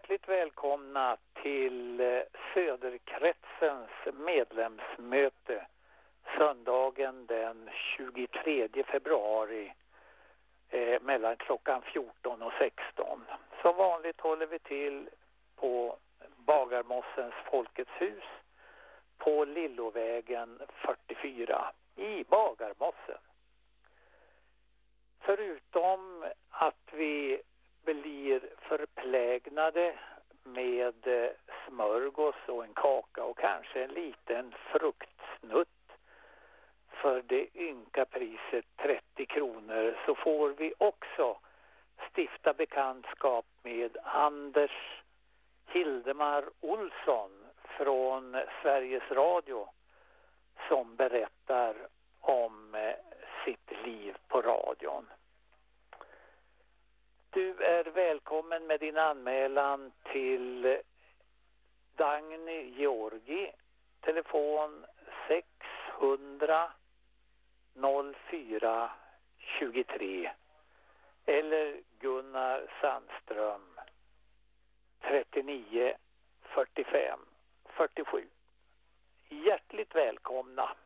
Hjärtligt välkomna till Söderkretsens medlemsmöte söndagen den 23 februari mellan klockan 14 och 16. Som vanligt håller vi till på Bagarmossens Folkets hus på Lillovägen 44 i Bagarmossen. Förutom att vi blir förplägnade med smörgås och en kaka och kanske en liten fruktsnutt för det ynka priset 30 kronor, så får vi också stifta bekantskap med Anders Hildemar Olsson från Sveriges Radio som berättar om sitt liv på radion. Du är välkommen med din anmälan till Dagny Georgi, telefon 600 04 23 eller Gunnar Sandström 39 45 47. Hjärtligt välkomna!